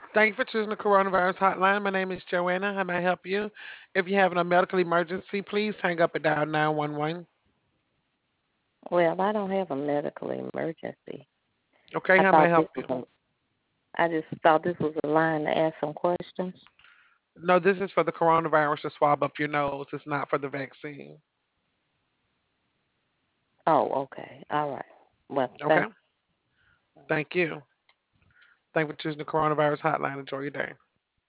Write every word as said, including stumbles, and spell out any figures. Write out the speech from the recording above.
Thank you for choosing the coronavirus hotline. My name is Joanna. How may I help you? If you're having a medical emergency, please hang up and dial nine one one. Well, I don't have a medical emergency. Okay, I how may I thought this help was you? a. I just thought this was a line to ask some questions. No, this is for the coronavirus to swab up your nose. It's not for the vaccine. Oh, okay. All right. Well, Okay, thank. thank you. Thank you for choosing the coronavirus hotline. Enjoy your day.